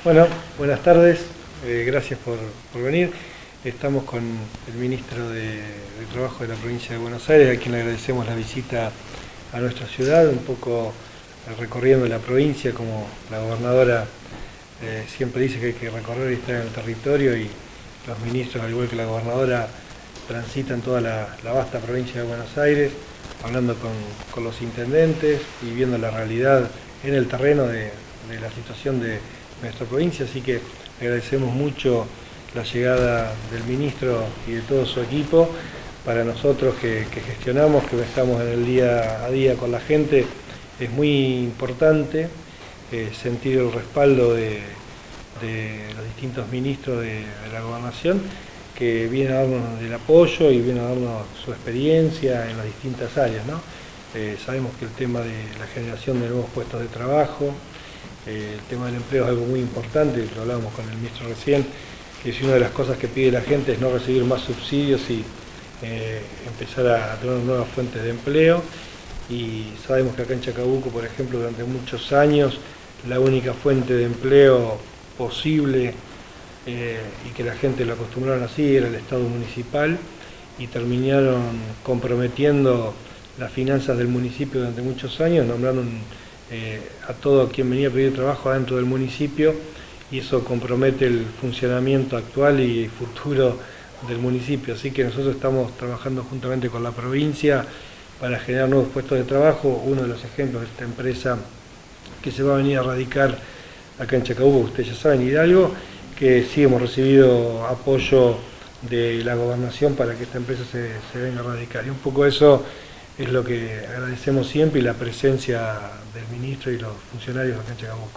Bueno, buenas tardes, gracias por venir. Estamos con el ministro de Trabajo de la provincia de Buenos Aires, a quien le agradecemos la visita a nuestra ciudad, un poco recorriendo la provincia, como la gobernadora siempre dice que hay que recorrer y estar en el territorio, y los ministros, al igual que la gobernadora, transitan toda la vasta provincia de Buenos Aires, hablando con los intendentes y viendo la realidad en el terreno de la situación de nuestra provincia, así que le agradecemos mucho la llegada del ministro y de todo su equipo. Para nosotros que gestionamos, que estamos en el día a día con la gente, es muy importante sentir el respaldo de los distintos ministros de la gobernación, que vienen a darnos el apoyo y vienen a darnos su experiencia en las distintas áreas, ¿no? Sabemos que el tema de la generación de nuevos puestos de trabajo, el tema del empleo es algo muy importante, lo hablábamos con el ministro recién, que si una de las cosas que pide la gente es no recibir más subsidios y empezar a tener nuevas fuentes de empleo. Y sabemos que acá en Chacabuco, por ejemplo, durante muchos años la única fuente de empleo posible y que la gente lo acostumbraron así era el Estado municipal, y terminaron comprometiendo las finanzas del municipio durante muchos años, nombrando a todo quien venía a pedir trabajo adentro del municipio, y eso compromete el funcionamiento actual y futuro del municipio. Así que nosotros estamos trabajando juntamente con la provincia para generar nuevos puestos de trabajo. Uno de los ejemplos es esta empresa que se va a venir a radicar acá en Chacabuco, ustedes ya saben, Hidalgo, que sí hemos recibido apoyo de la gobernación para que esta empresa se venga a radicar. Y un poco eso es lo que agradecemos siempre, y la presencia del ministro y los funcionarios acá en Chacabuco.